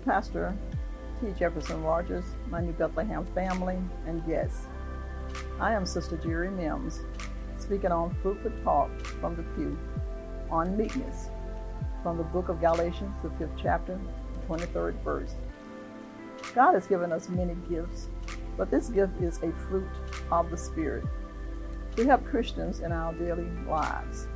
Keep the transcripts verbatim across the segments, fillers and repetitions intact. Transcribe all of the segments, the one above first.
Pastor T. Jefferson Rogers, my New Bethlehem family, and guests. I am Sister Jerry Mims, speaking on Fruitful Talk from the pew on meekness from the book of Galatians, the fifth chapter, the twenty-third verse. God has given us many gifts, but this gift is a fruit of the Spirit to help Christians in our daily lives.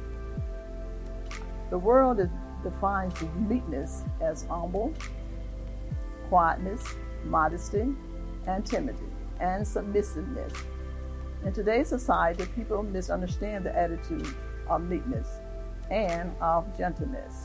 The world is, defines meekness as humble, quietness, modesty, and timidity, and submissiveness. In today's society, people misunderstand the attitude of meekness and of gentleness.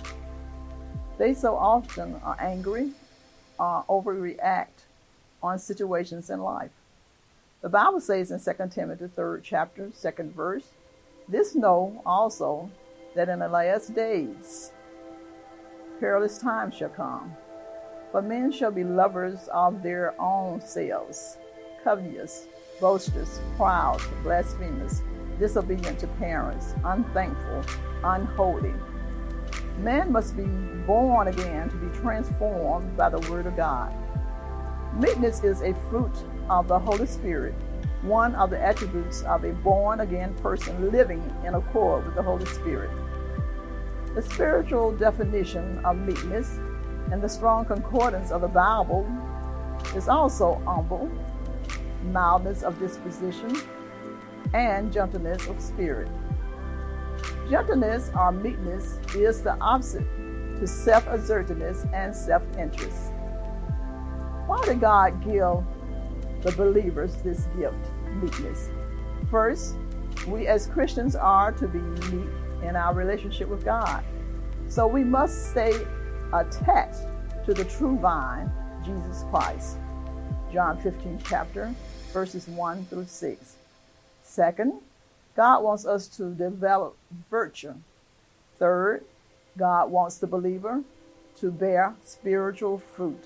They so often are angry or overreact on situations in life. The Bible says in Second Timothy, third chapter, second verse, "This know also, that in the last days perilous times shall come. For men shall be lovers of their own selves, covetous, boasters, proud, blasphemous, disobedient to parents, unthankful, unholy." Man must be born again to be transformed by the Word of God. Meekness is a fruit of the Holy Spirit, one of the attributes of a born-again person living in accord with the Holy Spirit. The spiritual definition of meekness and the strong concordance of the Bible is also humble, mildness of disposition, and gentleness of spirit. Gentleness or meekness is the opposite to self-assertiveness and self-interest. Why did God give the believers this gift, meekness? First, we as Christians are to be meek in our relationship with God. So we must stay attached to the true vine, Jesus Christ. John fifteen chapter, verses one through six. Second, God wants us to develop virtue. Third, God wants the believer to bear spiritual fruit.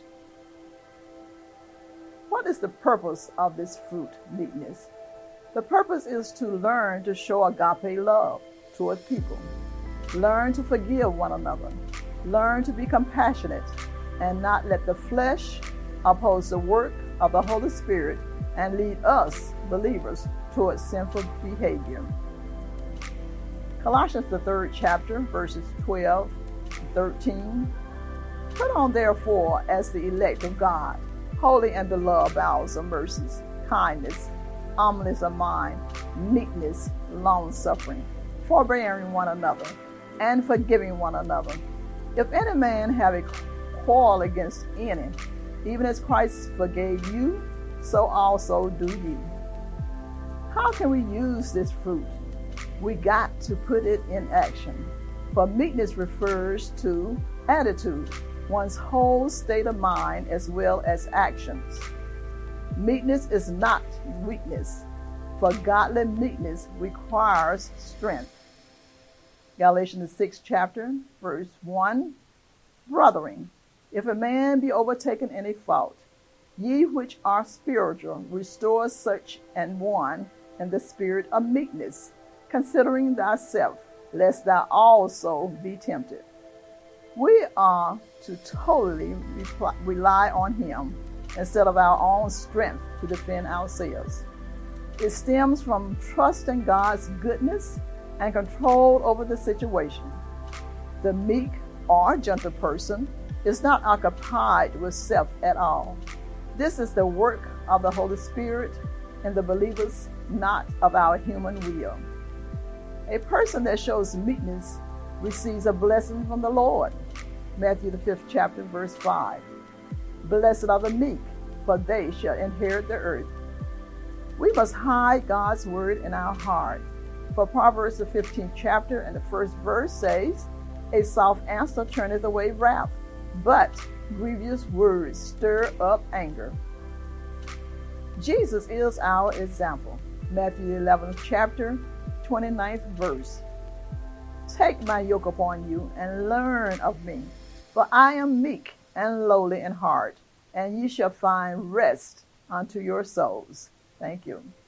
What is the purpose of this fruit, meekness? The purpose is to learn to show agape love toward people. Learn to forgive one another. Learn to be compassionate and not let the flesh oppose the work of the Holy Spirit and lead us, believers, towards sinful behavior. Colossians, the third chapter, verses twelve to thirteen. "Put on therefore as the elect of God, holy and beloved, bowels of mercies, kindness, humbleness of mind, meekness, long-suffering, forbearing one another, and forgiving one another. If any man have a quarrel against any, even as Christ forgave you, so also do ye." How can we use this fruit? We got to put it in action. For meekness refers to attitude, one's whole state of mind as well as actions. Meekness is not weakness, for godly meekness requires strength. Galatians the sixth chapter, verse one, "Brethren, if a man be overtaken in a fault, ye which are spiritual, restore such an one in the spirit of meekness, considering thyself, lest thou also be tempted." We are to totally rely on Him instead of our own strength to defend ourselves. It stems from trusting God's goodness and control over the situation. The meek or gentle person is not occupied with self at all. This is the work of the Holy Spirit in the believers, not of our human will. A person that shows meekness receives a blessing from the Lord. Matthew the fifth chapter, verse five. "Blessed are the meek, for they shall inherit the earth." We must hide God's word in our heart. For Proverbs the fifteenth chapter and the first verse says, "A soft answer turneth away wrath, but grievous words stir up anger." Jesus is our example. Matthew eleventh chapter, twenty-ninth verse. "Take my yoke upon you and learn of me, for I am meek and lowly in heart, and ye shall find rest unto your souls." Thank you.